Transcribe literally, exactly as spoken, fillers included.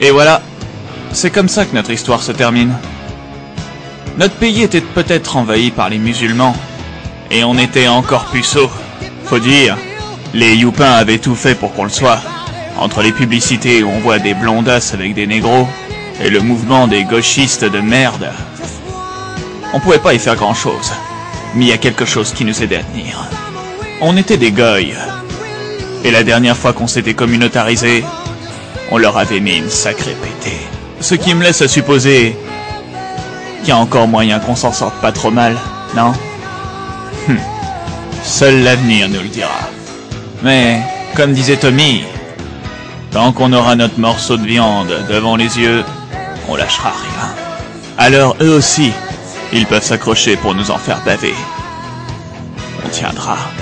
Et voilà, c'est comme ça que notre histoire se termine. Notre pays était peut-être envahi par les musulmans, et on était encore puceaux. Faut dire, les youpins avaient tout fait pour qu'on le soit. Entre les publicités où on voit des blondasses avec des négros, et le mouvement des gauchistes de merde, on pouvait pas y faire grand-chose. Mais il y a quelque chose qui nous aidait à tenir. On était des goys. Et la dernière fois qu'on s'était communautarisé, on leur avait mis une sacrée pétée. Ce qui me laisse à supposer qu'il y a encore moyen qu'on s'en sorte pas trop mal, non? Hum. Seul l'avenir nous le dira. Mais, comme disait Tommy, tant qu'on aura notre morceau de viande devant les yeux, on lâchera rien. Alors eux aussi, ils peuvent s'accrocher pour nous en faire baver. On tiendra.